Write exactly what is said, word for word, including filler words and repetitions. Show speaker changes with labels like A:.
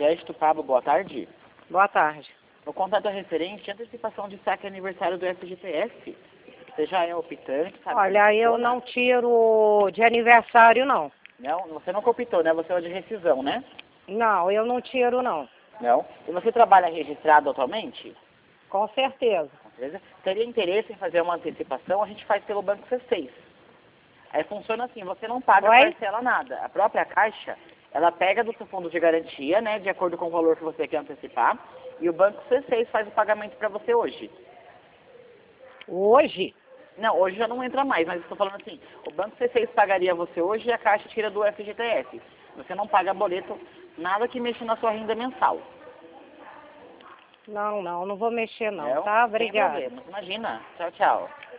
A: Crédito, Pablo, boa tarde.
B: Boa tarde.
A: O contato é referente à antecipação de saque aniversário do F G T S. Você já é optante, sabe?
B: Olha, eu não tiro de aniversário, não.
A: Não, você nunca optou, né? Você é de rescisão, né?
B: Não, eu não tiro, não.
A: Não. E você trabalha registrado atualmente?
B: Com certeza.
A: Com certeza. Teria interesse em fazer uma antecipação? A gente faz pelo Banco C seis. Aí funciona assim, você não paga
B: Oi?
A: parcela nada. A própria Caixa, ela pega do seu fundo de garantia, né? De acordo com o valor que você quer antecipar. E o Banco C seis faz o pagamento para você hoje.
B: Hoje?
A: Não, hoje já não entra mais, mas estou falando assim, o Banco C seis pagaria você hoje e a Caixa tira do F G T S. Você não paga boleto, nada que mexa na sua renda mensal.
B: Não, não, não vou mexer, não,
A: Não?
B: tá?
A: Sem
B: Obrigada.
A: problemas, imagina. Tchau, tchau.